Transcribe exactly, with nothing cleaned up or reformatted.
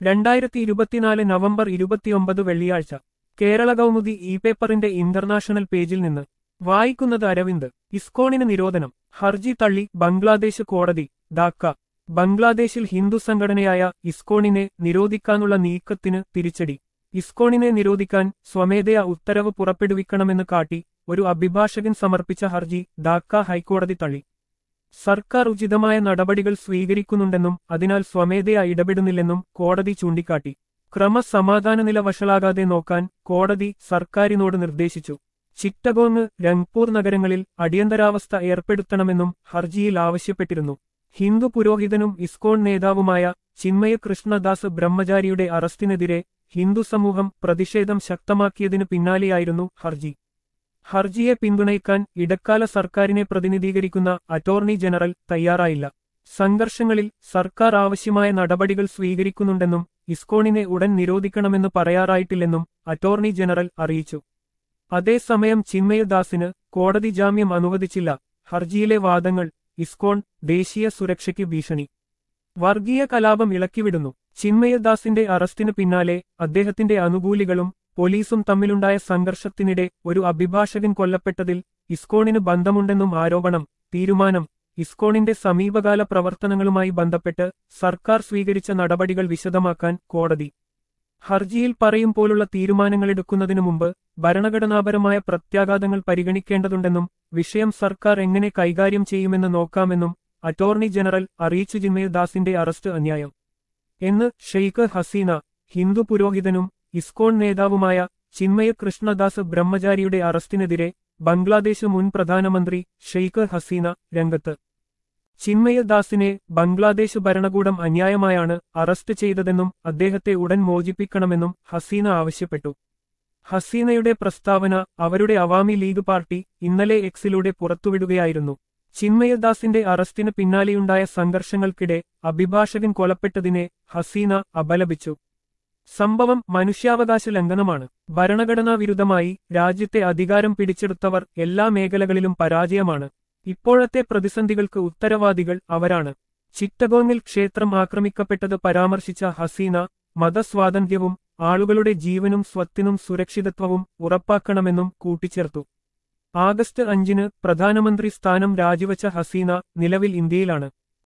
രണ്ടായിരത്തി ഇരുപത്തിനാല് നവംബർ ഇരുപത്തിയൊമ്പത് വെള്ളിയാഴ്ച കേരള കൗമുദി ഇ പേപ്പറിന്റെ ഇന്റർനാഷണൽ പേജിൽ നിന്ന് വായിക്കുന്നത് അരവിന്ദ്. ഇസ്കോണിന് നിരോധനം, ഹർജി തള്ളി ബംഗ്ലാദേശ് കോടതി. ധാക്ക. ബംഗ്ലാദേശിൽ ഹിന്ദു സംഘടനയായ ഇസ്കോണിനെ നിരോധിക്കാനുള്ള നീക്കത്തിന് തിരിച്ചടി. ഇസ്കോണിനെ നിരോധിക്കാൻ സ്വമേധയാ ഉത്തരവ് പുറപ്പെടുവിക്കണമെന്ന് കാട്ടി ഒരു അഭിഭാഷകൻ സമർപ്പിച്ച ഹർജി ധാക്ക ഹൈക്കോടതി തള്ളി. സർക്കാർ ഉചിതമായ നടപടികൾ സ്വീകരിക്കുന്നുണ്ടെന്നും അതിനാൽ സ്വമേധയാ ഇടപെടുന്നില്ലെന്നും കോടതി ചൂണ്ടിക്കാട്ടി. ക്രമസമാധാന നില വഷളാകാതെ നോക്കാൻ കോടതി സർക്കാരിനോട് നിർദ്ദേശിച്ചു. ചിറ്റഗോങ്, രംഗ്പൂർ നഗരങ്ങളിൽ അടിയന്തരാവസ്ഥ ഏർപ്പെടുത്തണമെന്നും ഹർജിയിൽ ആവശ്യപ്പെട്ടിരുന്നു. ഹിന്ദു പുരോഹിതനും ഇസ്കോൺ നേതാവുമായ ചിന്മയ കൃഷ്ണദാസ് ബ്രഹ്മചാരിയുടെ അറസ്റ്റിനെതിരെ ഹിന്ദു സമൂഹം പ്രതിഷേധം ശക്തമാക്കിയതിനു പിന്നാലെയായിരുന്നു ഹർജി. ഹർജിയെ പിന്തുണയ്ക്കാൻ ഇടക്കാല സർക്കാരിനെ പ്രതിനിധീകരിക്കുന്ന അറ്റോർണി ജനറൽ തയ്യാറായില്ല. സംഘർഷങ്ങളിൽ സർക്കാർ ആവശ്യമായ നടപടികൾ സ്വീകരിക്കുന്നുണ്ടെന്നും ഇസ്കോണിനെ ഉടൻ നിരോധിക്കണമെന്ന് പറയാറായിട്ടില്ലെന്നും അറ്റോർണി ജനറൽ അറിയിച്ചു. അതേസമയം ചിന്മയദാസിന് കോടതി ജാമ്യം അനുവദിച്ചില്ല. ഹർജിയിലെ വാദങ്ങൾ ഇസ്കോൺ ദേശീയ സുരക്ഷയ്ക്ക് ഭീഷണി, വർഗീയ കലാപം ഇളക്കിവിടുന്നു. ചിന്മയദാസിന്റെ അറസ്റ്റിന് പിന്നാലെ അദ്ദേഹത്തിന്റെ അനുകൂലികളും പോലീസും തമ്മിലുണ്ടായ സംഘർഷത്തിനിടെ ഒരു അഭിഭാഷകൻ കൊല്ലപ്പെട്ടതിൽ ഇസ്കോണിന് ബന്ധമുണ്ടെന്നും ആരോപണം. തീരുമാനം. ഇസ്കോണിന്റെ സമീപകാല പ്രവർത്തനങ്ങളുമായി ബന്ധപ്പെട്ട് സർക്കാർ സ്വീകരിച്ച നടപടികൾ വിശദമാക്കാൻ കോടതി. ഹർജിയിൽ പറയും പോലുള്ള തീരുമാനങ്ങളെടുക്കുന്നതിനു മുമ്പ് ഭരണഘടനാപരമായ പ്രത്യാഘാതങ്ങൾ പരിഗണിക്കേണ്ടതുണ്ടെന്നും വിഷയം സർക്കാർ എങ്ങനെ കൈകാര്യം ചെയ്യുമെന്ന് നോക്കാമെന്നും അറ്റോർണി ജനറൽ അറിയിച്ചു. ചിന്മയദാസിന്റെ അറസ്റ്റ് അന്യായം എന്ന് ഷെയ്ഖ് ഹസീന. ഹിന്ദു പുരോഹിതനും ഇസ്കോൺ നേതാവുമായ ചിന്മയ കൃഷ്ണദാസ് ബ്രഹ്മചാരിയുടെ അറസ്റ്റിനെതിരെ ബംഗ്ലാദേശ് മുൻ പ്രധാനമന്ത്രി ഷെയ്ഖ് ഹസീന രംഗത്ത്. ചിന്മയദാസിനെ ബംഗ്ലാദേശ് ഭരണകൂടം അന്യായമായാണ് അറസ്റ്റ് ചെയ്തതെന്നും അദ്ദേഹത്തെ ഉടൻ മോചിപ്പിക്കണമെന്നും ഹസീന ആവശ്യപ്പെട്ടു. ഹസീനയുടെ പ്രസ്താവന അവരുടെ അവാമി ലീഗ് പാർട്ടി ഇന്നലെ എക്സിലൂടെ പുറത്തുവിടുകയായിരുന്നു. ചിന്മയദാസിന്റെ അറസ്റ്റിന് പിന്നാലെയുണ്ടായ സംഘർഷങ്ങൾക്കിടെ അഭിഭാഷകൻ കൊലപ്പെട്ടതിനെ ഹസീന അപലപിച്ചു. സംഭവം മനുഷ്യാവകാശ ലംഘനമാണ്. ഭരണഘടനാ വിരുദ്ധമായി രാജ്യത്തെ അധികാരം പിടിച്ചെടുത്തവർ എല്ലാ മേഖലകളിലും പരാജയമാണ്. ഇപ്പോഴത്തെ പ്രതിസന്ധികൾക്ക് ഉത്തരവാദികൾ അവരാണ്. ചിറ്റഗോങ്ങിൽ ക്ഷേത്രം ആക്രമിക്കപ്പെട്ടത് പരാമർശിച്ച ഹസീന മതസ്വാതന്ത്ര്യവും ആളുകളുടെ ജീവനും സ്വത്തിനും സുരക്ഷിതത്വവും ഉറപ്പാക്കണമെന്നും കൂട്ടിച്ചേർത്തു. ആഗസ്റ്റ് അഞ്ചിന് പ്രധാനമന്ത്രി സ്ഥാനം രാജിവച്ച ഹസീന നിലവിൽ ഇന്ത്യയിലാണ്.